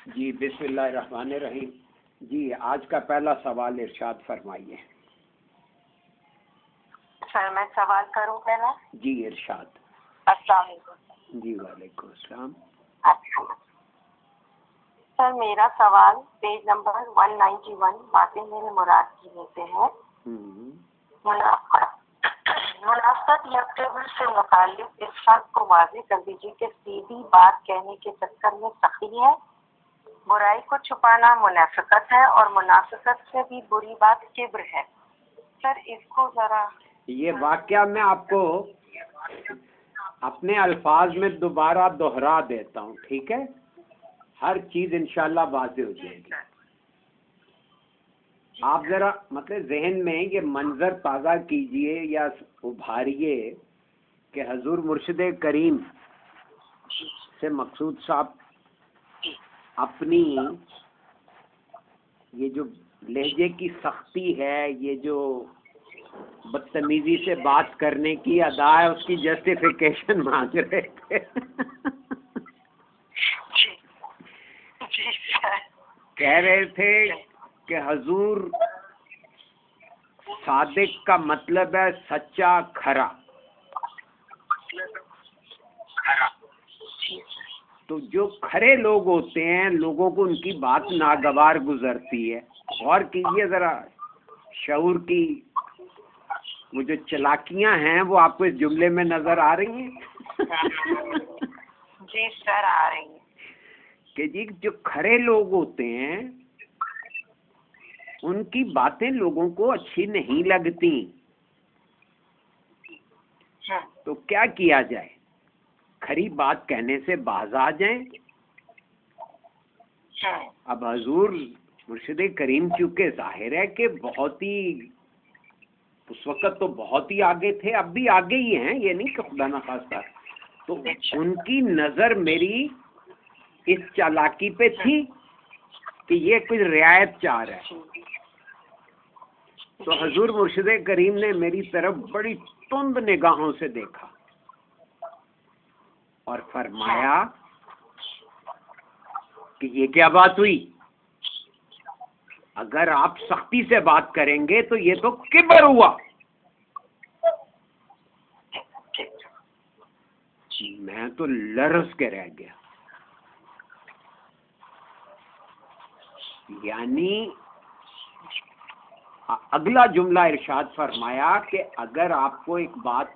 जी बिस्मिल्लाहिर्रहमानिर्रहीम। जी आज का पहला सवाल इरशाद फरमाइए। सर मैं सवाल करूं पहला? जी इरशाद। अस्सलाम वालेकुम। जी वालेकुम अस्सलाम। सर मेरा सवाल पेज नंबर 191 बातें मेरे मुराद की में से है। मुनाफत या क़िब्ल से मुताल्लिक़ इस बात को वाज़ेह कर दीजिए कि सीधी बात कहने के चक्कर में सख्ती है, बुराई को छुपाना मुनाफिकत है और मुनाफिकत से भी बुरी बात किब्र है। सर इसको जरा ये वाक़या मैं आपको अपने अल्फाज में दोबारा दोहरा देता हूँ, ठीक है? हर चीज़ इंशाल्लाह वाज़ेह हो जाएगी। आप ज़रा मतलब जहन में ये मंजर ताज़ा कीजिए या उभारिए कि हजूर मुर्शिद करीम से मकसूद साहब अपनी ये जो लहजे की सख्ती है, ये जो बदतमीजी से बात करने की अदा है, उसकी जस्टिफिकेशन मांग रहे थे। कह रहे थे कि हजूर सादिक का मतलब है सच्चा खरा। तो जो खरे लोग होते हैं, लोगों को उनकी बात नागवार गुजरती है। गौर कीजिए जरा, शऊर की वो जो चालाकियां हैं वो आपको इस जुमले में नजर आ रही हैं? जी सर आ रही है कि जी जो खरे लोग होते हैं उनकी बातें लोगों को अच्छी नहीं लगती। तो क्या किया जाए? खरी बात कहने से बाज आ जाएं। अब हजूर मुर्शिद करीम चूँकि जाहिर है कि बहुत ही उस वक़्त तो बहुत ही आगे थे, अब भी आगे ही हैं, ये नहीं कि खुदा न खास्ता। तो उनकी नज़र मेरी इस चालाकी पे थी कि ये कुछ रियायत चाह रहा है। तो हजूर मुर्शिद करीम ने मेरी तरफ बड़ी तुंद निगाहों से देखा और फरमाया कि ये क्या बात हुई? अगर आप सख्ती से बात करेंगे तो ये तो किबर हुआ। मैं तो लरस के रह गया। यानी अगला जुमला इरशाद फरमाया कि अगर आपको एक बात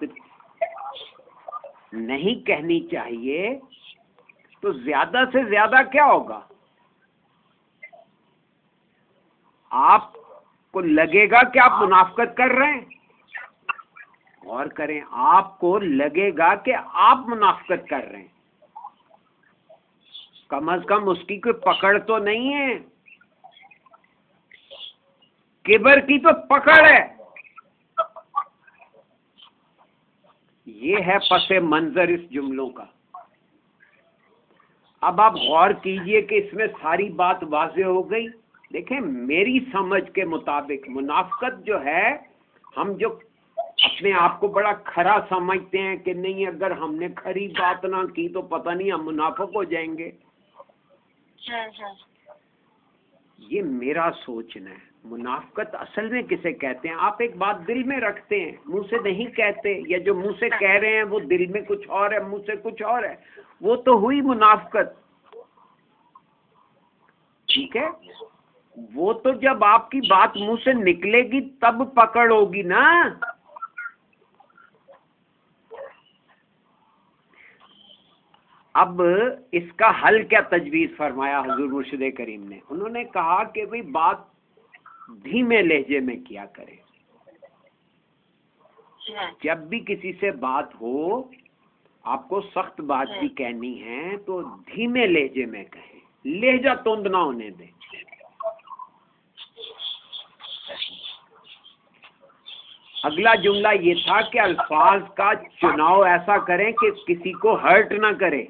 नहीं कहनी चाहिए तो ज्यादा से ज्यादा क्या होगा? आपको लगेगा कि आप मुनाफकत कर रहे हैं। गौर करें, आपको लगेगा कि आप मुनाफकत कर रहे हैं। कम से कम उसकी कोई पकड़ तो नहीं है। किबर की तो पकड़ है। ये है पसे मंजर इस जुमलों का। अब आप गौर कीजिए कि इसमें सारी बात वाज़ेह हो गई। देखें, मेरी समझ के मुताबिक मुनाफकत जो है, हम जो अपने आप को बड़ा खरा समझते हैं कि नहीं, अगर हमने खरी बात ना की तो पता नहीं हम मुनाफिक हो जाएंगे। ये मेरा सोचना है। मुनाफकत असल में किसे कहते हैं? आप एक बात दिल में रखते हैं, मुंह से नहीं कहते, या जो मुंह से कह रहे हैं वो दिल में कुछ और है, मुंह से कुछ और है, वो तो हुई मुनाफकत। ठीक है, वो तो जब आपकी बात मुंह से निकलेगी तब पकड़ होगी ना। अब इसका हल क्या तजवीज़ फरमाया हुजूर मुर्शिद करीम ने? उन्होंने कहा कि भाई बात धीमे लहजे में किया करें। जब भी किसी से बात हो, आपको सख्त बात भी कहनी है तो धीमे लहजे में कहें, लहजा तुंद ना होने दें। अगला जुमला ये था कि अल्फाज का चुनाव ऐसा करें कि किसी को हर्ट ना करे।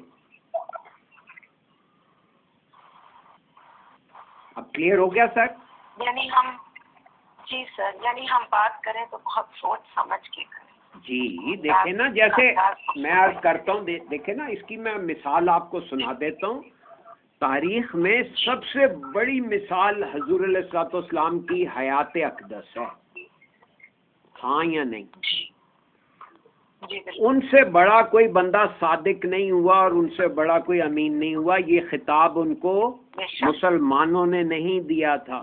अब क्लियर हो गया सर? यानी हम जी सर, यानी हम बात करें तो बहुत सोच समझ के करें। जी देखे ना, जैसे मैं अर्ज करता हूँ, देखे ना, इसकी मैं मिसाल आपको सुना देता हूँ तारीख में सबसे बड़ी मिसाल हुजूर अलैहिस्सलाम की हयात अक़दस है, हाँ या नहीं? उनसे बड़ा कोई बंदा सादिक नहीं हुआ और उनसे बड़ा कोई अमीन नहीं हुआ। ये खिताब उनको मुसलमानों ने नहीं दिया था।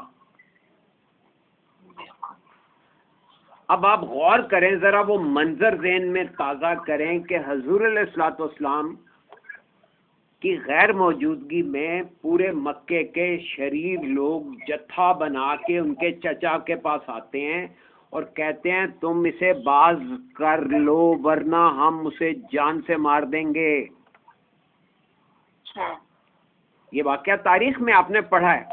अब आप गौर करें जरा, वो मंजर ज़हन में ताज़ा करें कि हुजूर अलैहिस्सलाम की गैर मौजूदगी में पूरे मक्के के शरीफ लोग जत्था बना के उनके चचा के पास आते हैं और कहते हैं तुम इसे बाज कर लो वरना हम उसे जान से मार देंगे। ये वाकया तारीख में आपने पढ़ा है।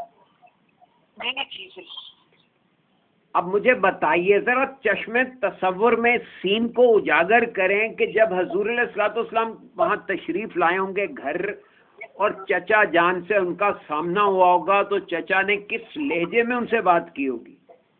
अब मुझे बताइए जरा, चश्मे तसव्वुर में सीन को उजागर करें कि जब हुजूर अलैहिस्सलाम वहां तशरीफ लाए होंगे घर और चचा जान से उनका सामना हुआ होगा, तो चचा ने किस लहजे में उनसे बात की होगी?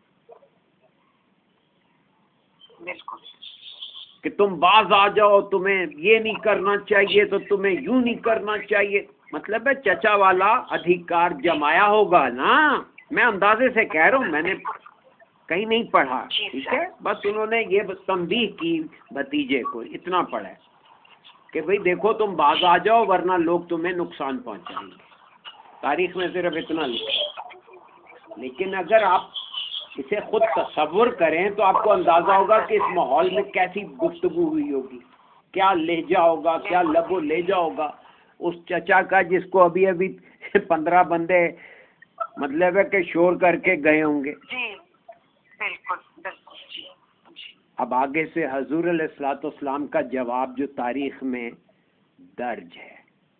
बिल्कुल कि तुम बाज आ जाओ, तुम्हें ये नहीं करना चाहिए तो तुम्हें यूं नहीं करना चाहिए। मतलब है चचा वाला अधिकार जमाया होगा ना। मैं अंदाजे से कह रहा हूँ, मैंने कहीं नहीं पढ़ा, ठीक है। बस उन्होंने ये तंबीह की भतीजे को, इतना पढ़ा है कि भाई देखो तुम बाज आ जाओ वरना लोग तुम्हें नुकसान पहुंचाएंगे। तारीख में सिर्फ इतना लिखा। लेकिन अगर आप इसे खुद तसव्वुर करें तो आपको अंदाजा होगा कि इस माहौल में कैसी गुफ्तगू हुई होगी, क्या लहजा होगा, क्या लबो लहजा होगा उस चचा का जिसको अभी अभी 15 बंदे मतलब है कि शोर करके गए होंगे। जी बिल्कुल बिल्कुल जी। अब आगे से हुजूर अलैहिस्सलाम का जवाब जो तारीख में दर्ज है,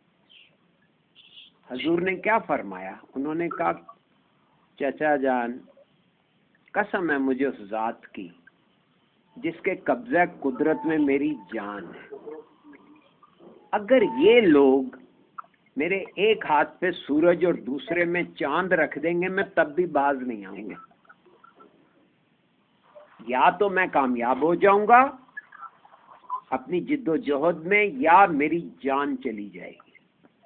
हुजूर ने क्या फरमाया? उन्होंने कहा चचा जान, कसम है मुझे उस जात की जिसके कब्ज़े कुदरत में मेरी जान है, अगर ये लोग मेरे एक हाथ पे सूरज और दूसरे में चांद रख देंगे मैं तब भी बाज नहीं आऊंगा। या तो मैं कामयाब हो जाऊंगा अपनी जिद्दोजहद में या मेरी जान चली जाएगी।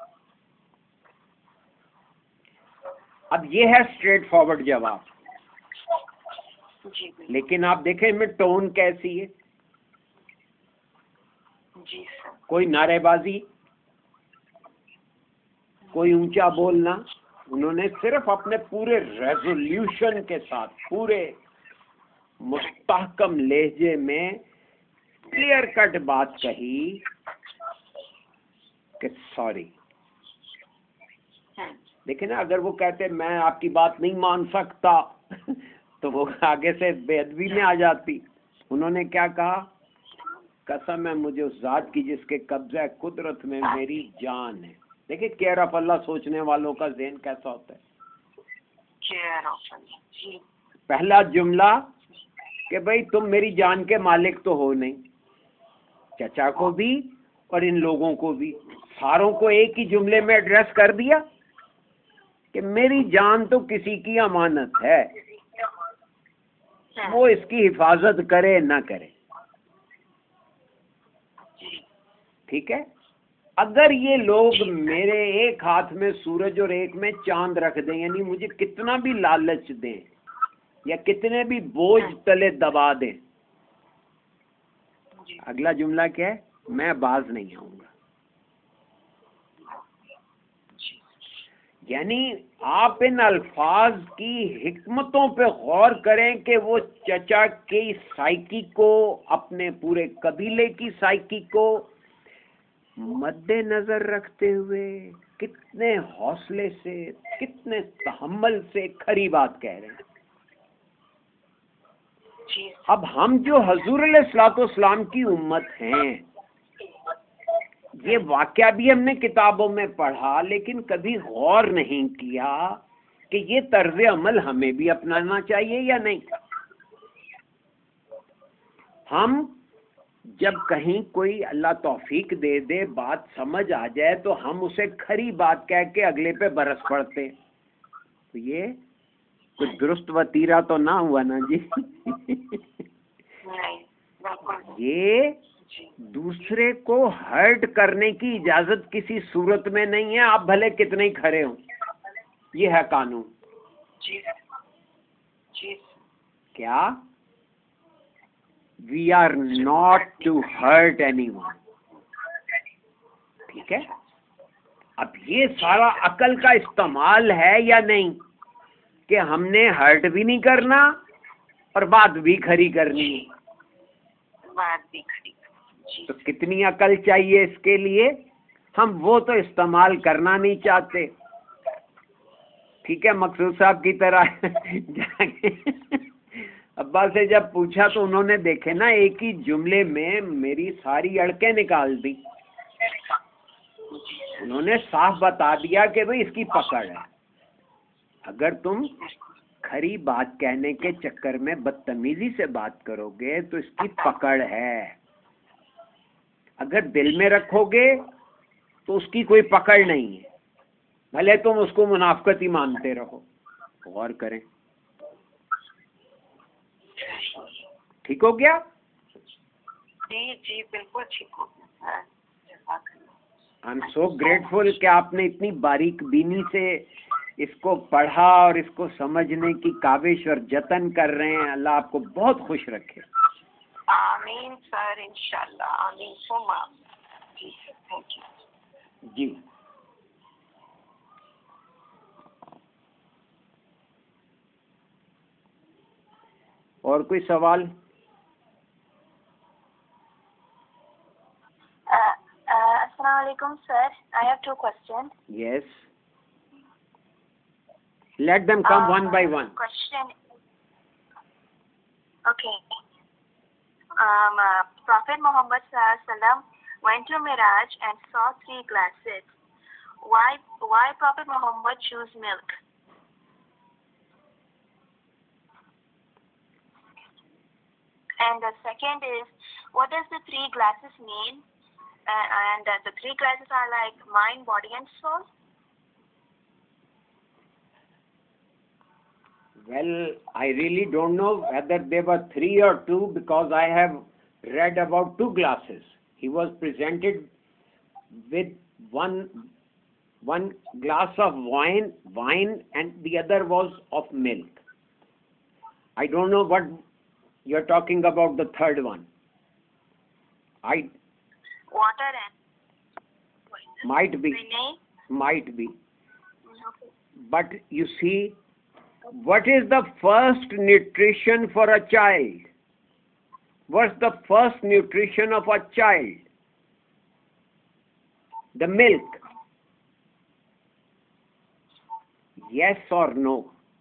अब ये है स्ट्रेट फॉरवर्ड जवाब। लेकिन आप देखें इनमें टोन कैसी है। जी सर। कोई नारेबाजी, कोई ऊंचा बोलना, उन्होंने सिर्फ अपने पूरे रेजोल्यूशन के साथ पूरे मुस्तहकम लहजे में क्लियर कट बात कही कि सॉरी। लेकिन अगर वो कहते मैं आपकी बात नहीं मान सकता तो वो आगे से बेअदबी में आ जाती। उन्होंने क्या कहा? कसम है मुझे उस जात की जिसके कब्जा कुदरत में मेरी जान है। देखिए केयर ऑफ अल्लाह सोचने वालों का ज़हन कैसा होता है। Care of Allah. पहला जुमला कि भाई तुम मेरी जान के मालिक तो हो नहीं, चचा को भी और इन लोगों को भी, सारों को एक ही जुमले में एड्रेस कर दिया कि मेरी जान तो किसी की अमानत है, वो इसकी हिफाजत करे ना करे। ठीक है। अगर ये लोग मेरे एक हाथ में सूरज और एक में चांद रख दें, यानी मुझे कितना भी लालच दें या कितने भी बोझ तले दबा दें, अगला जुमला क्या है? मैं बाज नहीं आऊंगा। यानी आप इन अल्फाज की हिकमतों पे गौर करें कि वो चचा की साइकी को, अपने पूरे कबीले की साइकी को मद्देनजर रखते हुए कितने हौसले से, कितने तहम्मुल से खरी बात कह रहे हैं। अब हम जो हुजूर अलैहिस्सलाम की उम्मत हैं, ये वाकया भी हमने किताबों में पढ़ा लेकिन कभी गौर नहीं किया कि ये तर्ज अमल हमें भी अपनाना चाहिए या नहीं। हम जब कहीं कोई अल्लाह तौफीक दे दे, बात समझ आ जाए तो हम उसे खरी बात कह के अगले पे बरस पड़ते हैं। तो ये कुछ दुरुस्त वतीरा तो ना हुआ ना जी। नहीं, ये दूसरे को हर्ट करने की इजाजत किसी सूरत में नहीं है, आप भले कितने ही खरे हों। ये है कानून। जी जी क्या? We are not to hurt anyone. ठीक है? अब ये सारा अकल का इस्तेमाल है या नहीं कि हमने हर्ट भी नहीं करना और बात भी खरी करनी है। बात भी खरी। तो कितनी अकल चाहिए इसके लिए? हम वो तो इस्तेमाल करना नहीं चाहते। ठीक है, मकसूद साहब की तरह अब्बा से जब पूछा तो उन्होंने देखे ना एक ही जुमले में मेरी सारी अड़कें निकाल दी। उन्होंने साफ बता दिया कि भाई इसकी पकड़ है। अगर तुम खरी बात कहने के चक्कर में बदतमीजी से बात करोगे तो इसकी पकड़ है। अगर दिल में रखोगे तो उसकी कोई पकड़ नहीं है, भले तुम उसको मुनाफकत ही मानते रहो। गौर करें। ठीक हो गया? जी जी बिल्कुल ठीक हो गया। आई एम सो ग्रेटफुल कि आपने इतनी बारीक बीनी से इसको पढ़ा और इसको समझने की काविश और जतन कर रहे हैं। अल्लाह आपको बहुत खुश रखे। आमीन सर, इंशाल्लाह। आमीन। सो माफ। जी सर, थैंक यू। जी। और कोई सवाल? Assalamu alaikum, sir. I have 2 questions. Yes. Let them come one by one. Question. Okay. Prophet Muhammad sallallahu alaihi wasallam went to Miraj and saw 3 glasses. Why Prophet Muhammad choose milk? And the second is, what does the 3 glasses mean? And the 3 glasses are like mind, body, and soul. Well, I really don't know whether they were 3 or 2 because I have read about 2 glasses. He was presented with one glass of wine and the other was of milk. I don't know what you're talking about the third one. Water and Might be. Okay. But you see, what is the first nutrition for a child? What's the first nutrition of a child? The milk. Yes or no?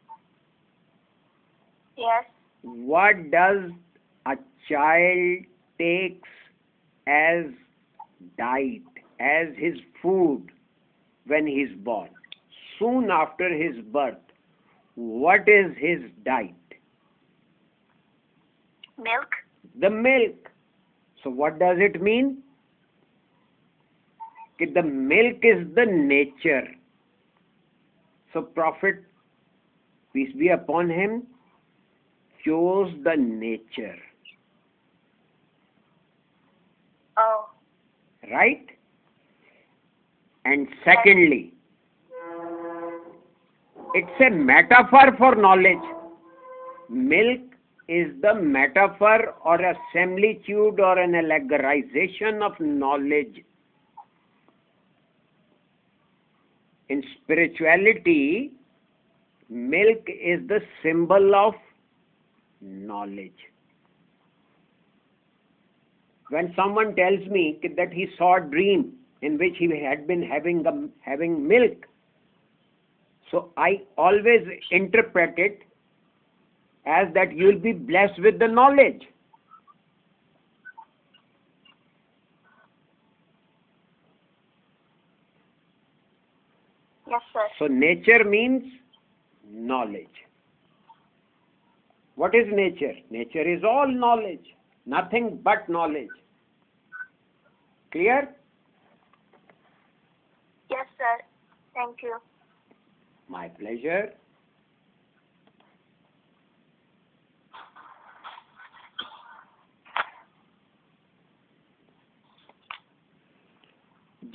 Yes. What does a child takes as diet, as his food when he is born? Soon after his birth, what is his diet? Milk. The milk. So what does it mean? That the milk is the nature. So Prophet, peace be upon him, chose the nature. Oh. Right? And secondly, it's a metaphor for knowledge. Milk is the metaphor or a similitude or an allegorization of knowledge. In spirituality, milk is the symbol of knowledge. When someone tells me that he saw a dream in which he had been having milk, so I always interpret it as that you will be blessed with the knowledge. Yes, sir. So nature means knowledge. What is nature? Nature is all knowledge, nothing but knowledge. Clear? Yes, sir. Thank you. My pleasure.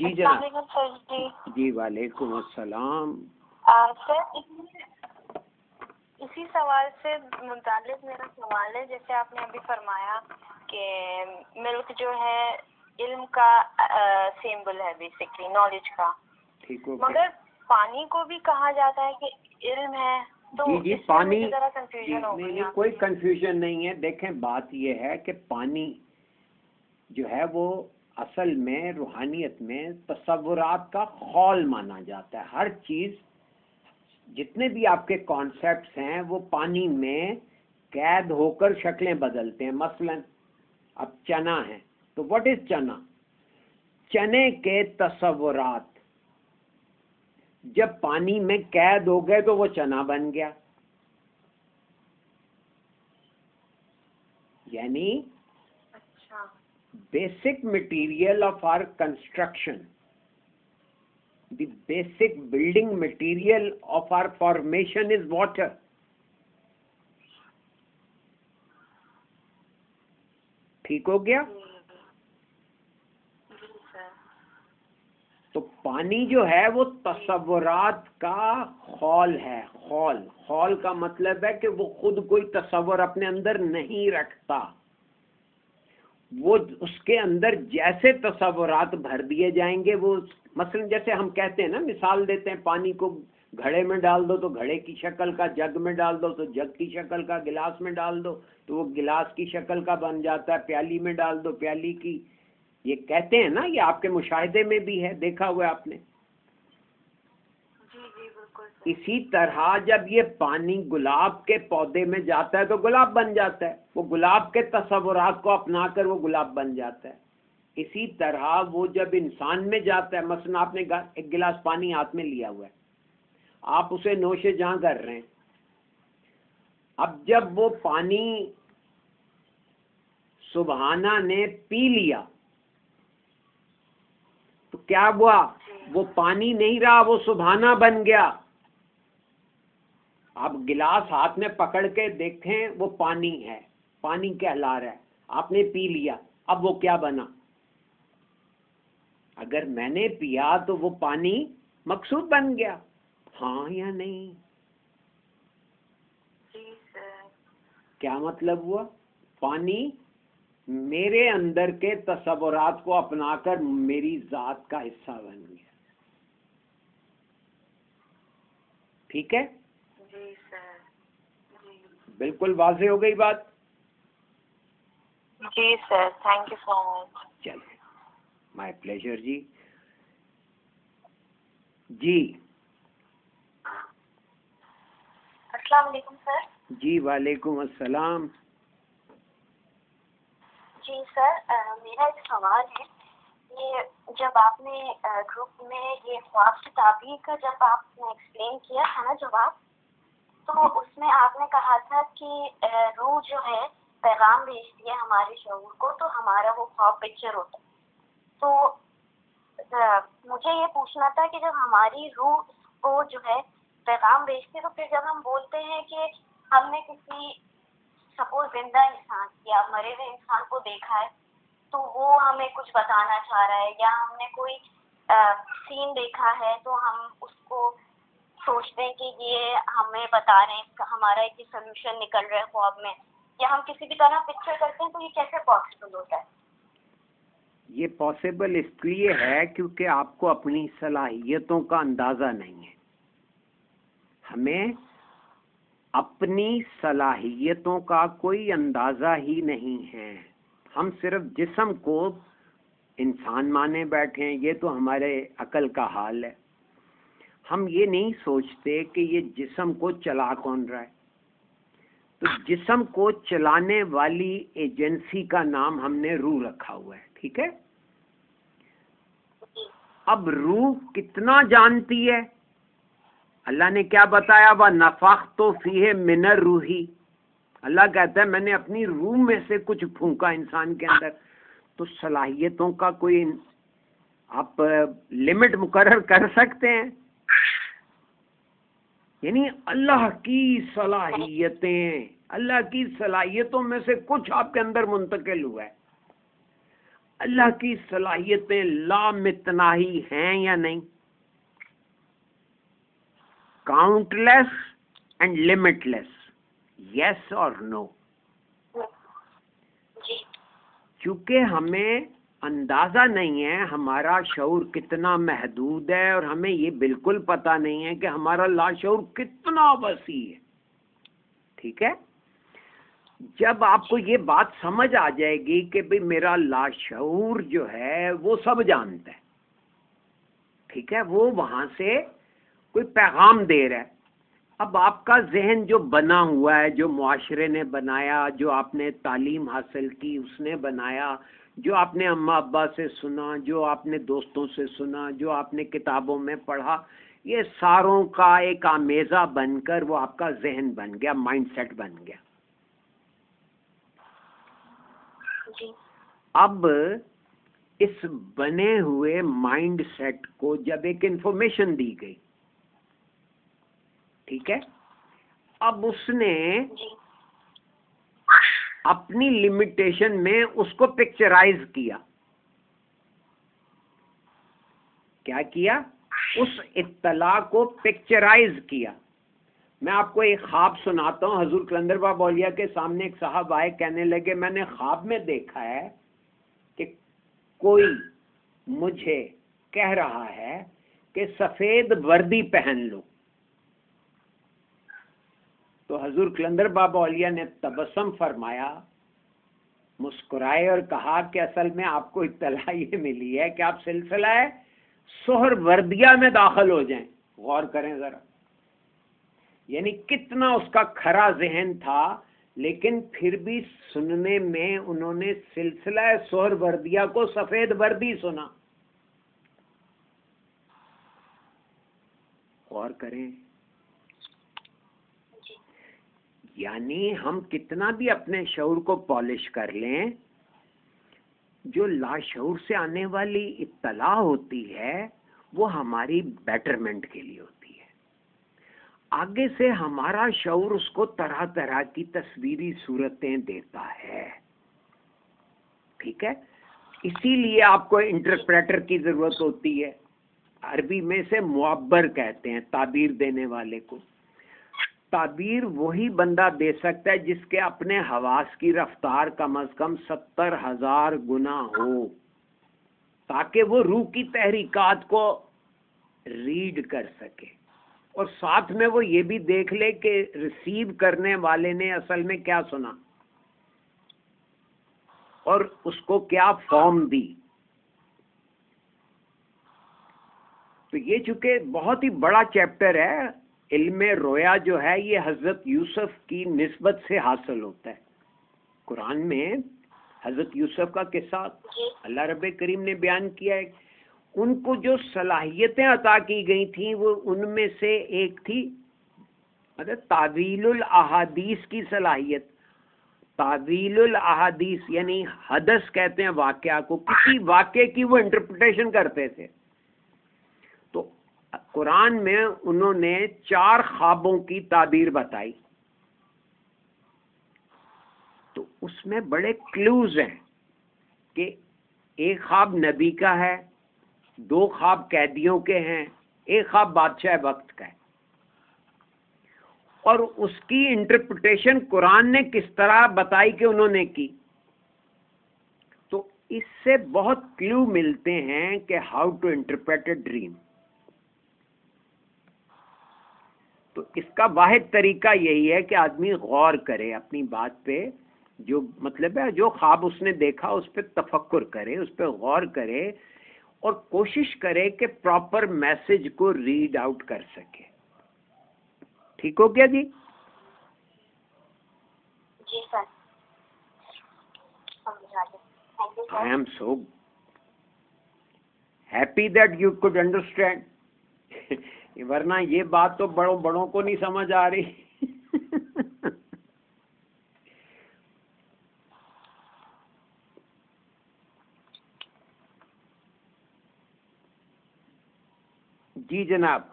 जी जनाब। अस्सलाम वालेकुम sir जी। जी वालेकुम अस्सलाम। Sir इसी सवाल से मुताल्लिक मेरा सवाल है, जैसे आपने अभी फरमाया कि मिल्क जो है इल्म का सिंबल है, बेसिकली नॉलेज का, ठीक हो मगर पानी को भी कहा जाता है कि इल्म है, तो जी जी इसमें पानी मुझे जरा कंफ्यूजन हो गई। नहीं, कोई कंफ्यूजन नहीं है। देखें, बात ये है कि पानी जो है वो असल में रूहानियत में तसव्वुरात का खौल माना जाता है। हर चीज़, जितने भी आपके कॉन्सेप्ट्स हैं वो पानी में कैद होकर शक्लें बदलते हैं। मसलन अब चना है, तो व्हाट इज चना? चने के तसव्वुरात जब पानी में कैद हो गए तो वो चना बन गया। यानी अच्छा, basic material of our construction, the basic building material of our formation is water. ठीक हो गया? जी सर। तो पानी जो है वो तसव्वुरात का खौल है। खौल का मतलब है कि वो खुद कोई तसव्वुर अपने अंदर नहीं रखता। वो उसके अंदर जैसे तसव्वुरात भर दिए जाएंगे, वो मसलन जैसे हम कहते हैं ना, मिसाल देते हैं, पानी को घड़े में डाल दो तो घड़े की शक्ल का, जग में डाल दो तो जग की शक्ल का, गिलास में डाल दो तो वो गिलास की शक्ल का बन जाता है, प्याली में डाल दो प्याली की। ये कहते हैं ना, ये आपके मुशाहिदे में भी है, देखा हुआ आपने। जी जी बिल्कुल सर। इसी तरह जब ये पानी गुलाब के पौधे में जाता है तो गुलाब बन जाता है। वो गुलाब के तसव्वुरात को अपनाकर वो गुलाब बन जाता है। इसी तरह वो जब इंसान में जाता है, मसलन आपने एक गिलास पानी हाथ में लिया हुआ है, आप उसे नोशे जहां कर रहे हैं। अब जब वो पानी सुबहाना ने पी लिया तो क्या हुआ? वो पानी नहीं रहा, वो सुबहाना बन गया। आप गिलास हाथ में पकड़ के देखें, वो पानी है, पानी कहला रहा है, आपने पी लिया, अब वो क्या बना? अगर मैंने पिया तो वो पानी मकसूद बन गया, हाँ या नहीं? जी सर। क्या मतलब हुआ? पानी मेरे अंदर के तसव्वुरात को अपनाकर मेरी जात का हिस्सा बन गया। ठीक है? जी सर। जी बिल्कुल वाज़ेह हो गई बात। जी sir, thank you so much. चलिए, माय प्लेजर जी। जी अस्सलाम वालेकुम सर। जी वालेकुम अस्सलाम। जी सर, मेरा एक सवाल है। ये जब आपने ग्रुप में ये ख्वाब की ताबीर का जब आपने एक्सप्लेन किया था ना जवाब, तो उसमें आपने कहा था कि रूह जो है पैगाम भेजती है हमारे शऊर को, तो हमारा वो ख्वाब पिक्चर होता है। तो मुझे ये पूछना था कि जब हमारी रूह को जो है पैगाम भेजती है, तो फिर जब हम बोलते हैं कि हमने किसी सपोज जिंदा इंसान या मरे हुए इंसान को देखा है, तो वो हमें कुछ बताना चाह रहा है, या हमने कोई सीन देखा है तो हम उसको सोचते हैं कि ये हमें बता रहे हैं, हमारा एक सोल्यूशन निकल रहा है ख्वाब में, या हम किसी भी तरह पिक्चर करते हैं, तो ये कैसे पॉसिबल होता है? ये पॉसिबल इसलिए है क्योंकि आपको अपनी सलाहियतों का अंदाज़ा नहीं है। हमें अपनी सलाहियतों का कोई अंदाज़ा ही नहीं है। हम सिर्फ जिस्म को इंसान माने बैठे हैं। ये तो हमारे अकल का हाल है। हम ये नहीं सोचते कि ये जिस्म को चला कौन रहा है। तो जिस्म को चलाने वाली एजेंसी का नाम हमने रूह रखा हुआ है। ठीक है? अब रूह कितना जानती है? अल्लाह ने क्या बताया? वह नफ़ख्तु फीहे मिनर रूही। अल्लाह कहता है मैंने अपनी रूह में से कुछ फूंका इंसान के अंदर। तो सलाहियतों का कोई आप लिमिट मुकर्रर कर सकते हैं? यानी अल्लाह की सलाहियतें, अल्लाह की सलाहियतों में से कुछ आपके अंदर मुंतकिल हुआ है। अल्लाह की सलाहियतें लामितनाही हैं या नहीं? काउंटलेस एंड लिमिटलेस, यस और नो? जी क्योंकि हमें अंदाजा नहीं है हमारा शऊर कितना महदूद है, और हमें ये बिल्कुल पता नहीं है कि हमारा लाशऊर कितना वसी है। ठीक है, जब आपको ये बात समझ आ जाएगी कि भाई मेरा लाशऊर जो है वो सब जानता है, ठीक है, वो वहां से कोई पैगाम दे रहा है। अब आपका जहन जो बना हुआ है, जो मुआशरे ने बनाया, जो आपने तालीम हासिल की उसने बनाया, जो आपने अम्मा अब्बा से सुना, जो आपने दोस्तों से सुना, जो आपने किताबों में पढ़ा, ये सारों का एक आमेज़ा बनकर वो आपका जहन बन गया, माइंडसेट बन गया। जी अब इस बने हुए माइंडसेट को जब एक इंफॉर्मेशन दी गई, ठीक है, अब उसने जी अपनी लिमिटेशन में उसको पिक्चराइज किया। क्या किया? उस इत्तला को पिक्चराइज किया। मैं आपको एक ख्वाब सुनाता हूँ। हजूर कलंदर बाबा औलिया के सामने एक साहब आए, कहने लगे मैंने ख्वाब में देखा है कि कोई मुझे कह रहा है कि सफेद वर्दी पहन लो। तो हजूर कलंदर बाबा औलिया ने तबस्सुम फरमाया, मुस्कुराए और कहा कि असल में आपको इत्तला ये मिली है कि आप सिलसिला सोहर वर्दिया में दाखिल हो जाएं। गौर करें जरा, यानी कितना उसका खरा जहन था, लेकिन फिर भी सुनने में उन्होंने सिलसिला सोहर वर्दिया को सफेद वर्दी सुना। गौर करें, यानी हम कितना भी अपने शऊर को पॉलिश कर लें, जो लाशऊर से आने वाली इत्तला होती है वो हमारी बेटरमेंट के लिए होती है। आगे से हमारा शऊर उसको तरह तरह की तस्वीरी सूरतें देता है। ठीक है, इसीलिए आपको इंटरप्रेटर की जरूरत होती है। अरबी में से मुअब्बर कहते हैं ताबीर देने वाले को। ताबीर वही बंदा दे सकता है जिसके अपने हवास की रफ्तार कम अज कम 70,000 गुना हो, ताकि वो रूह की तहरीकात को रीड कर सके, और साथ में वो ये भी देख ले कि रिसीव करने वाले ने असल में क्या सुना और उसको क्या फॉर्म दी। तो ये चूंकि बहुत ही बड़ा चैप्टर है, इल्मे रोया जो है ये हजरत यूसुफ की निस्बत से हासिल होता है। कुरान में हजरत यूसुफ का किस्सा अल्लाह रब्बे करीम ने बयान किया है। उनको जो सलाहियतें अता की गई थी वो उनमें से एक थी मतलब तावीलुल अहादीस की सलाहियत। तावीलुल अहादीस यानी हदस कहते हैं वाकया को, किसी वाकये की वो इंटरप्रिटेशन करते थे। तो कुरान में उन्होंने 4 ख्वाबों की ताबीर बताई। तो उसमें बड़े क्लूज हैं कि एक ख्वाब नबी का है, 2 ख्वाब कैदियों के हैं, एक ख्वाब बादशाह वक्त का है। और उसकी इंटरप्रिटेशन कुरान ने किस तरह बताई कि उन्होंने की। तो इससे बहुत क्लू मिलते हैं कि how to interpret a dream. तो इसका वाहिद तरीका यही है कि आदमी गौर करे अपनी बात पे, जो मतलब है जो ख्वाब उसने देखा उस पर तफक्कुर करे, उस पर गौर करे और कोशिश करे कि प्रॉपर मैसेज को रीड आउट कर सके। ठीक हो गया जी? जी sir, thank you I sir. Am so happy that you could understand. वरना ये बात तो बड़ों बड़ों को नहीं समझ आ रही। जी जनाब।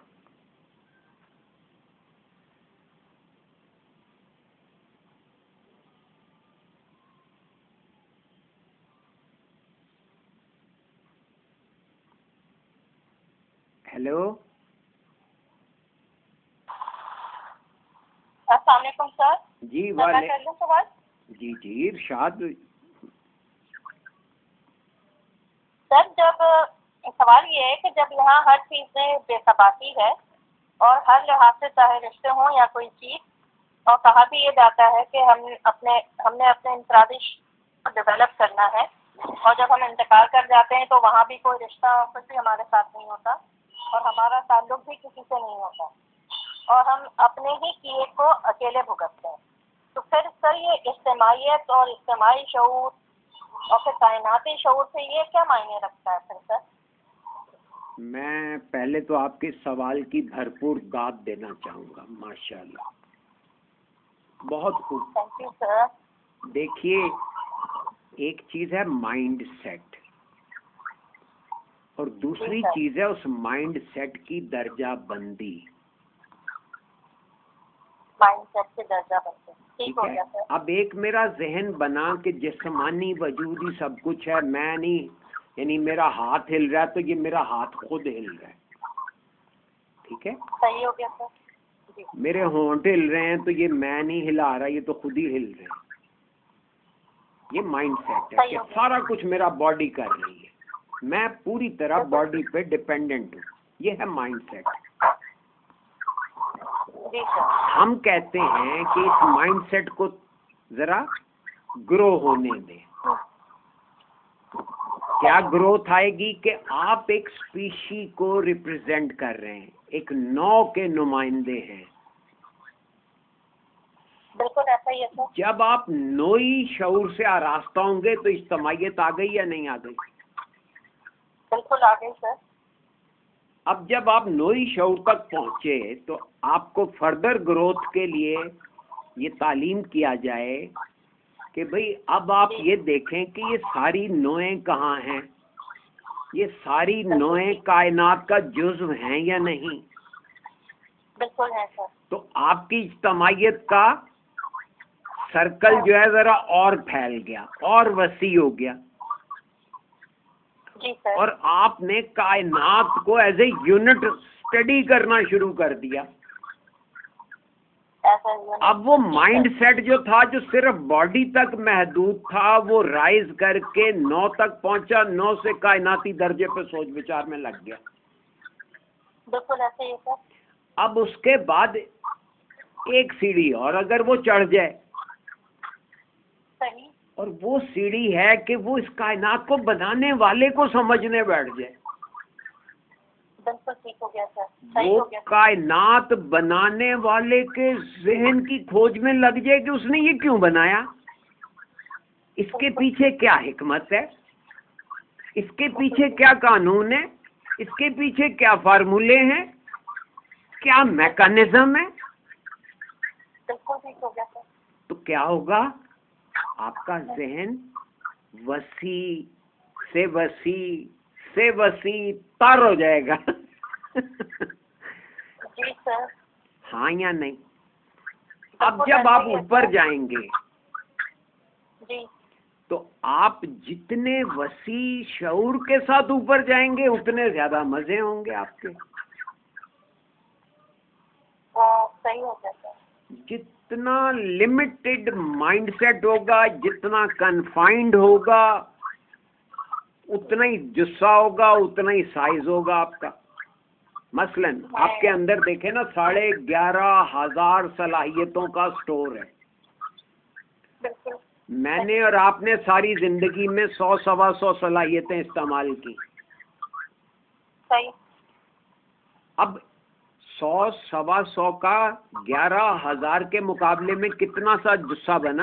हेलो, अस्सलाम वालेकुम सर। जी मैं वाले, कर लूं सवाल? जी जी इरशाद। सर जब सवाल ये है कि जब यहाँ हर चीज में बेसबाती है और हर लिहाज से चाहे रिश्ते हों या कोई चीज, और कहा भी ये जाता है कि हमने अपने इंफरादी को डेवलप करना है, और जब हम इंतकाल कर जाते हैं तो वहाँ भी कोई रिश्ता कुछ भी हमारे साथ नहीं होता और हमारा ताल्लुक भी किसी से नहीं होता और हम अपने ही किए को अकेले भुगतते हैं। तो फिर सर ये इज्तिमाइयत और इज्तिमाई शऊर और फिर कायनाती शऊर से ये क्या मायने रखता है फिर सर? मैं पहले तो आपके सवाल की भरपूर दाद देना चाहूँगा। माशाल्लाह, बहुत खूब। Thank you sir. देखिए, एक चीज़ है माइंड सेट और दूसरी चीज़ है उस माइंड सेट की दर्जा बंदी। माइंड सेट की दर्जा बंदी, ठीक हो है। गया सर। अब एक मेरा जहन बना कि जिस्मानी वजूद ही सब कुछ है, मैं नहीं, यानी मेरा हाथ हिल रहा है तो ये मेरा हाथ खुद हिल रहा है, ठीक है। सही हो गया सर जी। मेरे होंठ हिल रहे हैं तो ये मैं नहीं हिला रहा, ये तो खुद ही हिल रहे हैं। ये माइंड सेट है कि सारा कुछ मेरा बॉडी कर रही है, मैं पूरी तरह बॉडी पे डिपेंडेंट हूँ। ये है माइंड सेट। जी सर। हम कहते हैं कि इस माइंड सेट को जरा ग्रो होने दें। क्या ग्रोथ आएगी कि आप एक स्पीशी को रिप्रेजेंट कर रहे हैं, एक नौ के नुमाइंदे हैं। बिल्कुल ऐसा ही है सर। जब आप नोई शऊर से आरास्ता होंगे तो इज्तिमाइयत आ गई या नहीं आ गई? बिल्कुल आ गई सर। अब जब आप नोई शऊर तक पहुंचे तो आपको फर्दर ग्रोथ के लिए ये तालीम किया जाए कि भाई अब आप ये देखें कि ये सारी नोएं कहाँ हैं, ये सारी नोएं कायनात का जुज़्व हैं या नहीं। बिल्कुल है सर। तो आपकी इज्तिमाइयत का सर्कल जो है जरा और फैल गया और वसी हो गया। जी सर। और आपने कायनात को एज ए यूनिट स्टडी करना शुरू कर दिया। अब वो माइंड सेट जो था, जो सिर्फ बॉडी तक महदूद था, वो राइज करके 9 तक पहुंचा, 9 से कायनाती दर्जे पे सोच विचार में लग गया। बिल्कुल ऐसे ही सर। अब उसके बाद एक सीढ़ी और अगर वो चढ़ जाए, सही, और वो सीढ़ी है कि वो इस कायनात को बनाने वाले को समझने बैठ जाए। बिल्कुल ठीक हो गया सर। सही वो हो गया। कायनात बनाने वाले के जहन की खोज में लग जाए कि उसने ये क्यों बनाया, इसके पीछे क्या हिकमत है, इसके पीछे क्या कानून है, इसके पीछे क्या फार्मूले हैं, क्या मैकेनिज्म है। बिल्कुल ठीक हो गया सर। तो क्या होगा, आपका जहन वसी से वसी से वसी तर हो जाएगा। जी सर। हाँ या नहीं? अब जब आप ऊपर जाएंगे जी, तो आप जितने वसी शऊर के साथ ऊपर जाएंगे उतने ज्यादा मजे होंगे आपके। सही हो गया सर। जितना लिमिटेड माइंडसेट होगा, जितना कन्फाइंड होगा, उतना ही जुस्सा होगा, उतना ही साइज होगा आपका। मसलन आपके अंदर देखें ना, 11,500 सलाहियतों का स्टोर है। बिल्कुल। मैंने और आपने सारी जिंदगी में 100-125 सलाहियतें इस्तेमाल की। सही। अब 100-125 का 11,000 के मुकाबले में कितना सा जुस्सा बना।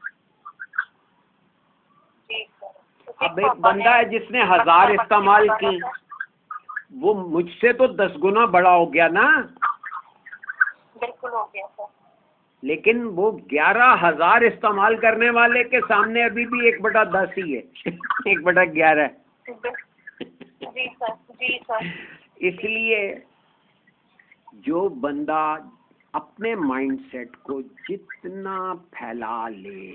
अब एक बंदा है जिसने 1000 इस्तेमाल की, वो मुझसे तो 10 गुना बड़ा हो गया ना। बिल्कुल हो गया सर। लेकिन वो 11,000 इस्तेमाल करने वाले के सामने अभी भी 1/10 ही है। 1/11। जी सर। जी सर। इसलिए जो बंदा अपने माइंडसेट को जितना फैला ले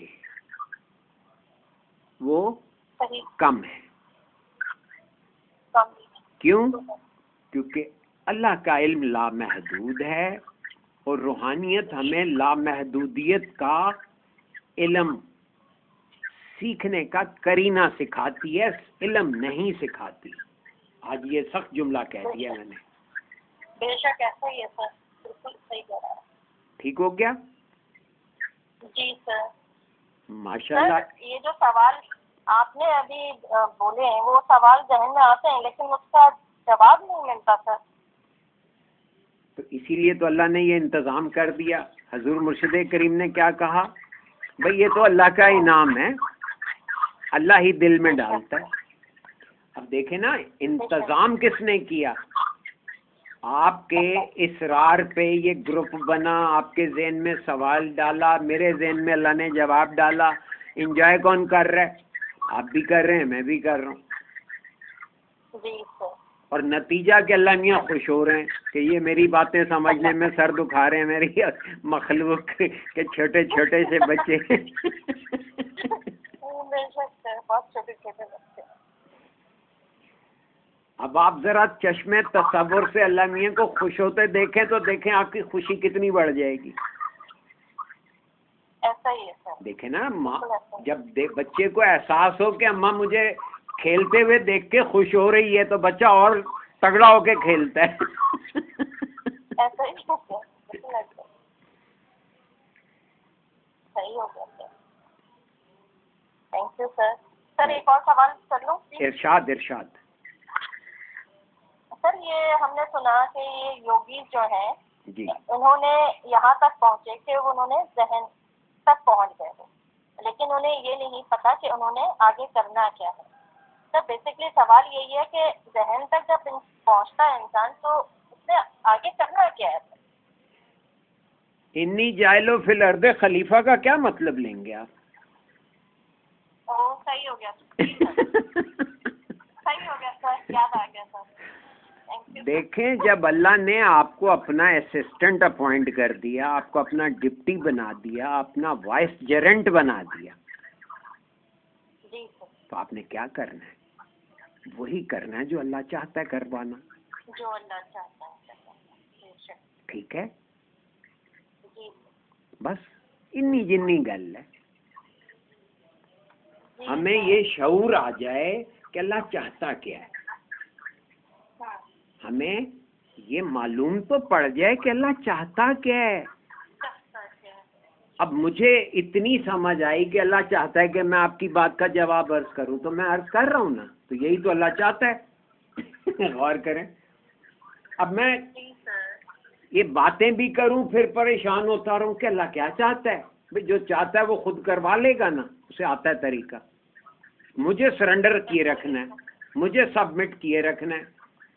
वो सही। कम है। क्यों? क्योंकि अल्लाह का इल्म लामहदूद है और रूहानियत हमें लामहदूदियत का इल्म सीखने का करीना सिखाती है, इल्म नहीं सिखाती। आज ये सख्त जुमला कह दिया मैंने। बेशक ऐसा ही है सर, बिल्कुल सही कह रहा है। ठीक हो गया? जी सर। माशाल्लाह। सर ये जो सवाल आपने अभी बोले हैं वो सवाल जहन में आते हैं लेकिन उसका जवाब नहीं मिलता सर। तो इसीलिए तो अल्लाह ने ये इंतज़ाम कर दिया। हजूर मुर्शिद करीम ने क्या कहा, भाई ये तो अल्लाह का इनाम है, अल्लाह ही दिल में डालता है। अब देखे ना, इंतज़ाम किसने किया? आपके इसरार पे ये ग्रुप बना, आपके ज़हन में सवाल डाला, मेरे ज़हन में अल्लाह ने जवाब डाला। इंजॉय कौन कर रहा है? आप भी कर रहे हैं, मैं भी कर रहा हूँ। जी सर। और नतीजा के अल्लाह मियाँ खुश हो रहे हैं कि ये मेरी बातें समझने में सर दुखा रहे हैं, मेरी मखलूक के छोटे छोटे से बच्चे। बहुत छोटे छोटे बच्चे। अब आप जरा चश्मे तसव्वुर से अल्लाह मियाँ को खुश होते देखें तो देखें आपकी खुशी कितनी बढ़ जाएगी। ऐसा ही है सर। देखे ना माँ, जब बच्चे को एहसास हो कि अम्मा मुझे खेलते हुए देख के खुश हो रही है तो बच्चा और तगड़ा होके खेलता है। ऐसा ही है सर, सही हो गया sir. Thank you sir. Sir एक और सवाल कर लूं? इरशाद इरशाद। सर ये हमने सुना कि ये योगी जो हैं जी, उन्होंने यहाँ तक पहुँचे कि उन्होंने जहन तक पहुँच गए, लेकिन उन्हें ये नहीं पता कि उन्होंने आगे करना क्या है। तो बेसिकली सवाल यही है कि जहन तक जब पहुँचता है इंसान तो उसने आगे करना क्या है? इन्नी जाइलो फिल अर्दे खलीफा का क्या मतलब लेंगे आप? ओ सही हो गया सही हो गया सर, याद आ गया सर। देखें, जब अल्लाह ने आपको अपना असिस्टेंट अपॉइंट कर दिया, आपको अपना डिप्टी बना दिया, अपना वाइस जेरेंट बना दिया, जी सर, तो आपने क्या करना है? वही करना है जो अल्लाह चाहता है करवाना। जो अल्लाह चाहता है। ठीक है, जी बस इन्नी जिन्नी गल है। हमें ये शऊर आ जाए कि अल्लाह चाहता क्या है, हमें ये मालूम तो पड़ जाए कि अल्लाह चाहता क्या है। अब मुझे इतनी समझ आई कि अल्लाह चाहता है कि मैं आपकी बात का जवाब अर्ज करूं, तो मैं अर्ज कर रहा हूं ना, तो यही तो अल्लाह चाहता है। गौर करें। अब मैं ये बातें भी करूं फिर परेशान होता रहूं कि अल्लाह क्या चाहता है। भाई जो चाहता है वो खुद करवा लेगा ना, उसे आता है तरीका। मुझे सरेंडर किए रखना है, मुझे सबमिट किए रखना है।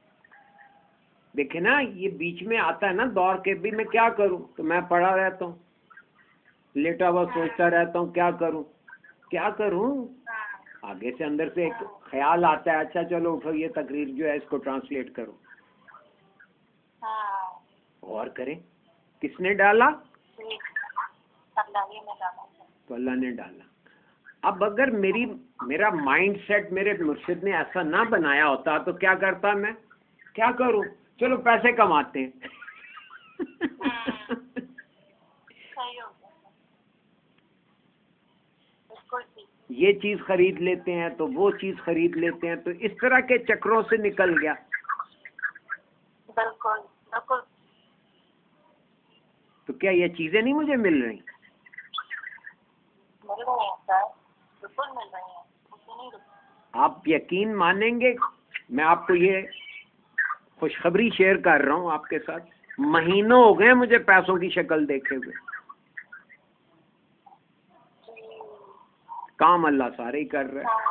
देखे ना, ये बीच में आता है ना दौर के भी मैं क्या करूं, तो मैं पड़ा रहता हूँ, लेटा हुआ सोचता रहता हूँ क्या करूं क्या करूं। आगे से अंदर से एक ख्याल आता है, अच्छा चलो उठो ये तकरीर जो है इसको ट्रांसलेट करो। गौर करें, किसने डाला? तो अल्लाह ने डाला। अब अगर मेरा माइंड सेट मेरे मुर्शिद ने ऐसा ना बनाया होता तो क्या करता मैं? क्या करूं, चलो पैसे कमाते हैं। ये चीज खरीद लेते हैं तो वो चीज खरीद लेते हैं, तो इस तरह के चक्रों से निकल गया। बिल्कुल बिल्कुल। तो क्या ये चीजें नहीं मुझे मिल रही? मिल रही हैं सर, बिल्कुल मिल रही हैं, मुझे नहीं रुक। आप यकीन मानेंगे, मैं आपको ये खुशखबरी शेयर कर रहा हूँ आपके साथ, महीनों हो गए मुझे पैसों की शक्ल देखे हुए। काम अल्लाह सारे ही कर रहे हैं।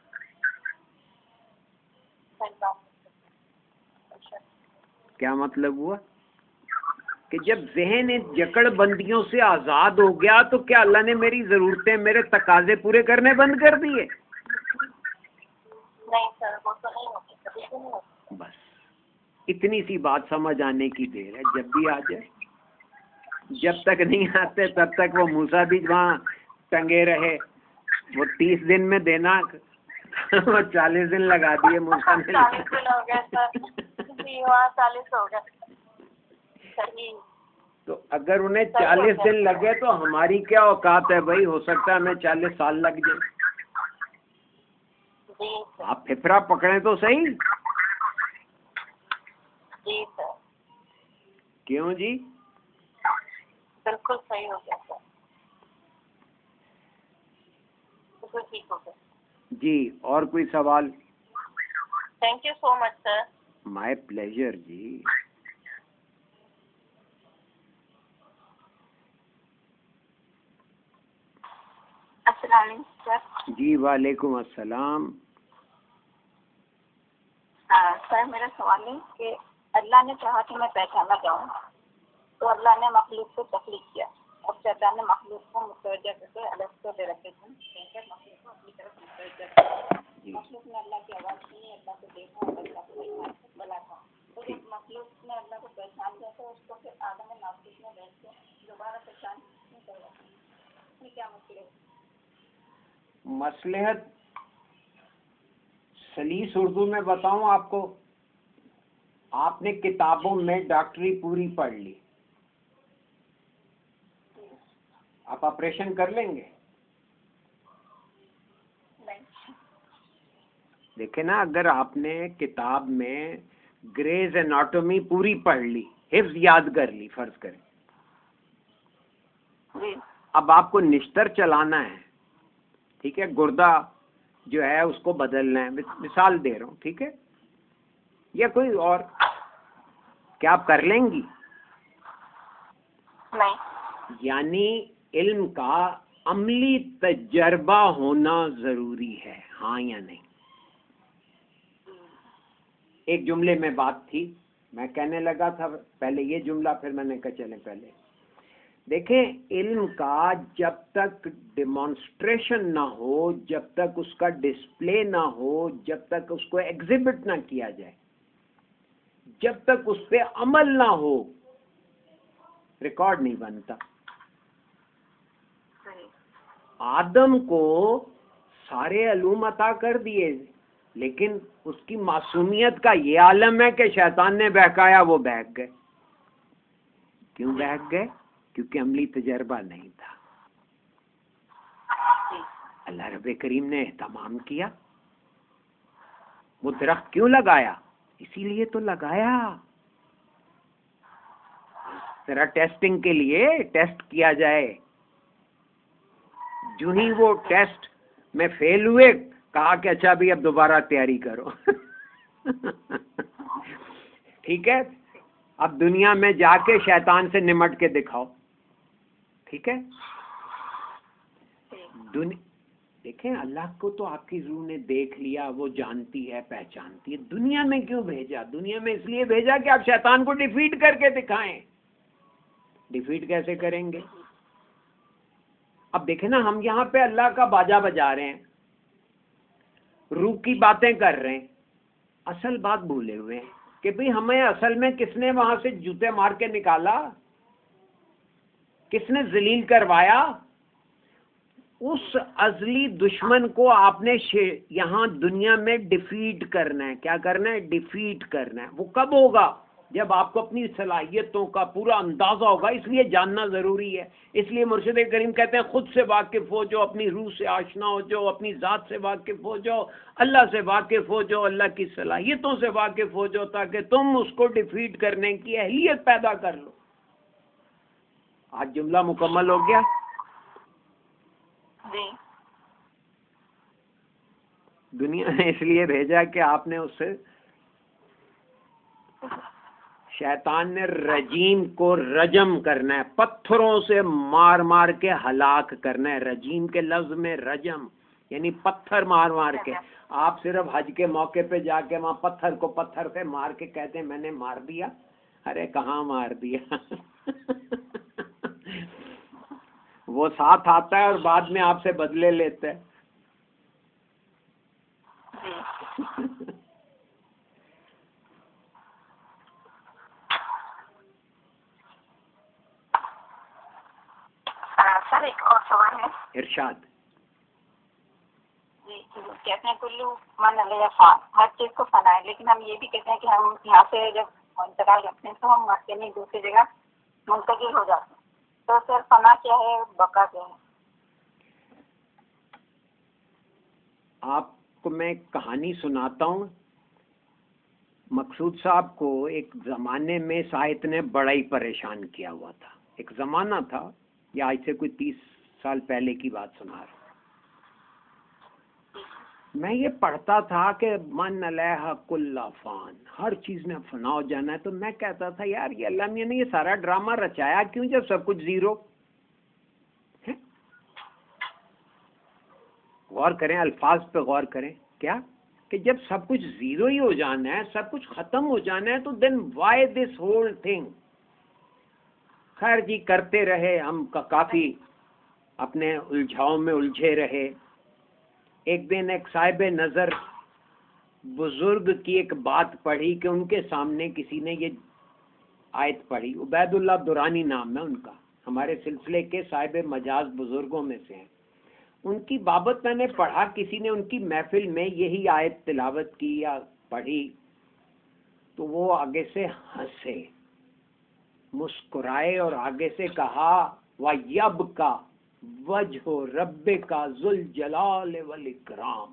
क्या मतलब हुआ कि जब ज़हन इन जकड़ बंदियों से आज़ाद हो गया तो क्या अल्लाह ने मेरी ज़रूरतें, मेरे तकाजे पूरे करने बंद कर दिए? नहीं सर, वो तो नहीं होती, कभी भी नहीं होती। बस इतनी सी बात समझ आने की देर है, जब भी आ जाए। जब तक नहीं आते तब तक वो मूसा भी वहाँ टंगे रहे। वो 30 दिन में देना वो 40 दिन लगा दिए मूसा ने। 40 दिन हो गए सर जी, वहाँ 40 हो गए। सही। तो अगर उन्हें 40 दिन लगे तो हमारी क्या औकात है भाई, हो सकता है हमें 40 साल लग जाए। जी सर। आप फिफरा पकड़े तो सही। जी सर, क्यों जी? बिल्कुल सही हो गया सर, बिल्कुल ठीक हो गया। जी, और कोई सवाल? Thank you so much sir. My pleasure जी। अस्सलाम वालेकुम सर। जी वालेकुम अस्सलाम। सर मेरा सवाल है कि अल्लाह ने चाहा कि मैं पहचाना जाऊँ, तो अल्लाह ने मखलूक को तख्लीक किया और शैतान ने मखलूक को मुतवज्जा करके अलग से दे रखे थे, मखलूक को अपनी तरफ मुतवज्जा किया। मखलूक ने अल्लाह की आवाज़ सुनी, अल्लाह को देखा और अल्लाह को पहचान बला था। तो जब मखलूक ने अल्लाह को पहचान लिया तो उसको फिर आदम नासुक में बैठ के दोबारा पहचान नहीं करवा, इसमें क्या मुश्किल है? मसलहत सलीस उर्दू में बताऊं आपको, आपने किताबों में डॉक्टरी पूरी पढ़ ली, आप ऑपरेशन कर लेंगे? देखे ना, अगर आपने किताब में ग्रेज एनाटॉमी पूरी पढ़ ली, हिफ्ज याद कर ली फर्ज करें, अब आपको निश्तर चलाना है, ठीक है, गुर्दा जो है उसको बदलना है, मिसाल दे रहा हूँ, ठीक है, या कोई और, क्या आप कर लेंगी? नहीं। यानी इल्म का अमली तजर्बा होना जरूरी है, हाँ या नहीं? एक जुमले में बात थी, मैं कहने लगा था पहले ये जुमला, फिर मैंने कहा चले पहले देखें, इल्म का जब तक डिमॉन्स्ट्रेशन ना हो, जब तक उसका डिस्प्ले ना हो, जब तक उसको एग्जिबिट ना किया जाए, जब तक उस पे अमल ना हो, रिकॉर्ड नहीं बनता। आदम को सारे अलूम अता कर दिए, लेकिन उसकी मासूमियत का ये आलम है कि शैतान ने बहकाया, वो बहक गए। क्यों बहक गए? क्योंकि अमली तजर्बा नहीं था। अल्लाह रब्बे करीम ने एहतमाम किया। वो दरख्त क्यों लगाया? इसीलिए तो लगाया, जरा टेस्टिंग के लिए टेस्ट किया जाए। जो ही वो टेस्ट में फेल हुए, कहा कि अच्छा भी अब दोबारा तैयारी करो। ठीक है, अब दुनिया में जाके शैतान से निमट के दिखाओ, ठीक है। देखें, अल्लाह को तो आपकी रूह ने देख लिया, वो जानती है, पहचानती है। दुनिया में क्यों भेजा? दुनिया में इसलिए भेजा कि आप शैतान को डिफीट करके दिखाएं। डिफीट कैसे करेंगे? अब देखें ना, हम यहाँ पे अल्लाह का बाजा बजा रहे हैं, रूह की बातें कर रहे हैं, असल बात भूले हुए हैं कि भाई हमें असल में किसने वहां से जूते मार के निकाला, किसने जलील करवाया? उस अजली दुश्मन को आपने यहाँ दुनिया में डिफीट करना है। क्या करना है? डिफीट करना है। वो कब होगा? जब आपको अपनी सलाहियतों का पूरा अंदाजा होगा। इसलिए जानना जरूरी है। इसलिए मुर्शिद करीम कहते हैं, खुद से वाकिफ हो जाओ, अपनी रूह से आशना हो जाओ, अपनी जात से वाकिफ हो जाओ, अल्लाह से वाकिफ हो जाओ, अल्लाह की सलाहियतों से वाकिफ हो जाओ, ताकि तुम उसको डिफीट करने की अहलियत पैदा कर लो। आज जुमला मुकम्मल हो गया। दुनिया ने इसलिए भेजा कि आपने उससे, शैतान ने रजीम को रजम करना है, पत्थरों से मार मार के हलाक करना है। रजीम के लफ्ज में रजम यानी पत्थर मार मार के। आप सिर्फ हज के मौके पे जाके वहां पत्थर को पत्थर से मार के कहते हैं मैंने मार दिया। अरे कहाँ मार दिया। वो साथ आता है और बाद में आपसे बदले लेता है। सर एक और सवाल है। इरशाद। जी, कहते हैं कुल्लू मन अले फान, हर चीज को फना है, लेकिन हम ये भी कहते हैं कि हम यहाँ से जब इंतकाल करते हैं तो हम मरते नहीं, दूसरी जगह मुंतकिल हो जाते हैं। तो सर फना क्या है, बका क्या है? आपको मैं एक कहानी सुनाता हूँ। मकसूद साहब को एक ज़माने में साहित्य ने बड़ा ही परेशान किया हुआ था। एक ज़माना था, या आज से कोई 30 साल पहले की बात सुना रहा। मैं ये पढ़ता था कि मन अलैहा कुल्ला फान, हर चीज़ में फना हो जाना है। तो मैं कहता था यार ये अल्लाह मियां ने ये सारा ड्रामा रचाया क्यों जब सब कुछ ज़ीरो है। गौर करें, अल्फाज पे गौर करें, क्या कि जब सब कुछ ज़ीरो ही हो जाना है, सब कुछ ख़त्म हो जाना है, तो then why this whole thing. खैर जी, करते रहे हम, काफ़ी अपने उलझाव में उलझे रहे। एक दिन एक साहिब नज़र बुजुर्ग की एक बात पढ़ी कि उनके सामने किसी ने ये आयत पढ़ी। उबैदुल्लाह दुरानी नाम है उनका, हमारे सिलसिले के साहिब मजाज बुजुर्गों में से हैं। उनकी बाबत मैंने पढ़ा, किसी ने उनकी महफिल में यही आयत तिलावत की या पढ़ी, तो वो आगे से हंसे, मुस्कुराए और आगे से कहा वयब का वजहो रब्बे का जुल जलाल वल इकराम।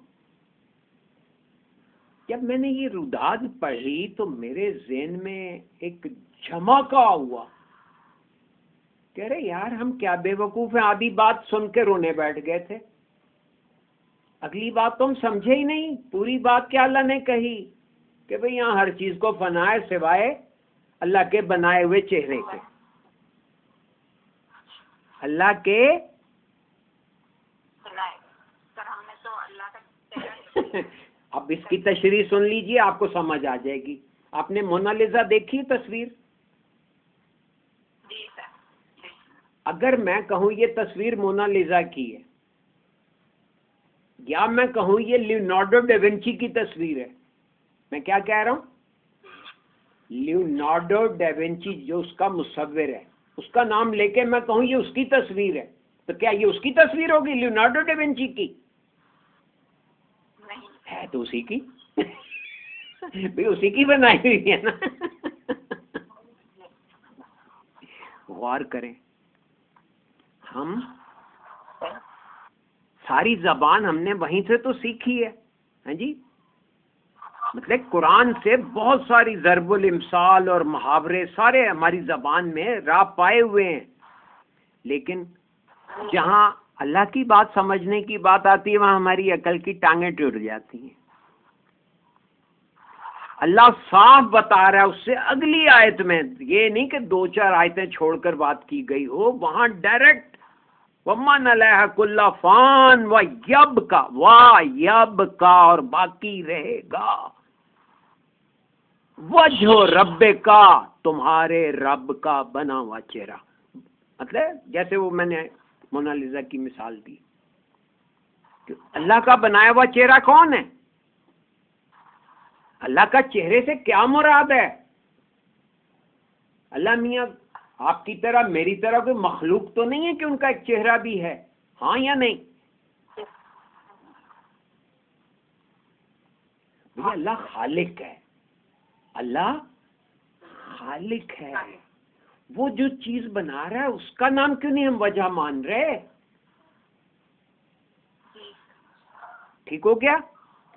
जब मैंने ये रुदाद पढ़ी तो मेरे ज़हन में एक झमाका हुआ। कह रहे यार हम क्या बेवकूफ़ हैं, आधी बात सुन के रोने बैठ गए थे, अगली बात तो हम समझे ही नहीं। पूरी बात क्या अल्लाह ने कही कि भाई यहाँ हर चीज़ को फना है सिवाय अल्लाह के बनाए हुए चेहरे के, अल्लाह के। अब इसकी तशरीह सुन लीजिए, आपको समझ आ जाएगी। आपने मोनालिसा देखी तस्वीर? अगर मैं कहूँ ये तस्वीर मोनालिसा की है, या मैं कहूँ ये लियोनार्डो डा विंची की तस्वीर है, मैं क्या कह रहा हूँ? लियोनार्डो डा विंची जो उसका मुसव्विर है, उसका नाम लेके मैं कहूँ ये उसकी तस्वीर है, तो क्या ये उसकी तस्वीर होगी लियोनार्डो डा विंची की? है तो उसी की। भाई उसी की बनाई हुई है ना। गौर करें, हम सारी जबान हमने वहीं से तो सीखी है जी। मतलब कुरान से बहुत सारी ज़रबुल इम्साल और मुहावरे सारे हमारी जबान में राह पाए हुए हैं, लेकिन जहाँ अल्लाह की बात समझने की बात आती है वहाँ हमारी अकल की टांगें टूट जाती हैं। अल्लाह साफ बता रहा है उससे अगली आयत में, ये नहीं कि 2-4 आयतें छोड़कर बात की गई हो, वहां डायरेक्ट वमन अलैहा कुल्ला फान व यब का और बाकी रहेगा वजहो रब्बे का, तुम्हारे रब का बना हुआ चेहरा। मतलब जैसे वो मैंने मोनालिसा की मिसाल दी, अल्लाह का बनाया हुआ चेहरा कौन है? अल्लाह का चेहरे से क्या मुराद है? अल्लाह मियाँ आपकी तरह मेरी तरह कोई मखलूक तो नहीं है कि उनका एक चेहरा भी है, हाँ या नहीं? भैया अल्लाह खालिक है, अल्लाह खालिक है। वो जो चीज बना रहा है उसका नाम क्यों नहीं हम वजह मान रहे? ठीक हो गया?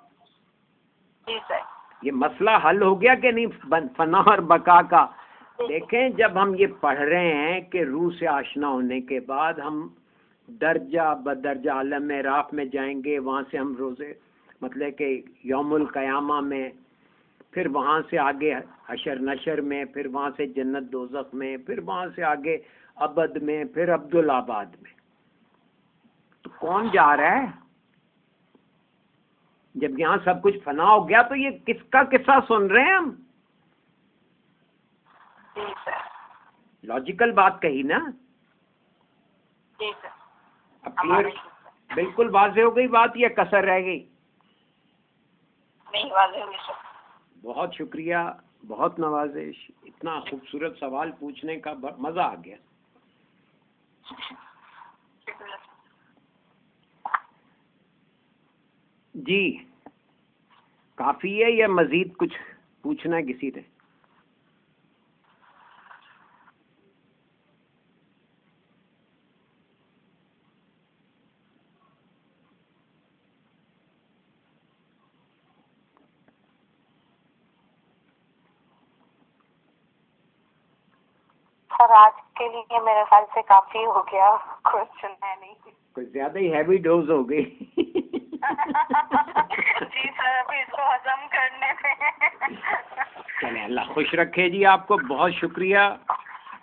ये मसला हल हो गया कि नहीं, फना और बका का? देखें, जब हम ये पढ़ रहे हैं कि रूह से आशना होने के बाद हम दर्जा बदर्जा आलम राफ में जाएंगे, वहाँ से हम रोज़े मतलब कि यौमुल क़यामा में, फिर वहाँ से आगे हशर नशर में, फिर वहाँ से जन्नत दोज़ख में, फिर वहाँ से आगे अबद में, फिर अब्दुल आबाद में। तो कौन जा रहा है? जब यहाँ सब कुछ फना हो गया तो ये किसका किस्सा सुन रहे हैं हम? लॉजिकल बात कही ना? अब क्लियर, बिल्कुल वाज़ेह हो गई बात या कसर रह गई? नहीं, वाज़ेह हो गई। बहुत शुक्रिया, बहुत नवाजिश, इतना खूबसूरत सवाल पूछने का मज़ा आ गया। जी काफ़ी है या मज़ीद कुछ पूछना है किसी ने? सर आज के लिए मेरे ख्याल से काफी हो गया, क्वेश्चन है नहीं। कुछ ज़्यादा ही हैवी डोज हो गई। जी सर अभी इसको हजम करने में। चले अल्लाह खुश रखे जी आपको, बहुत शुक्रिया।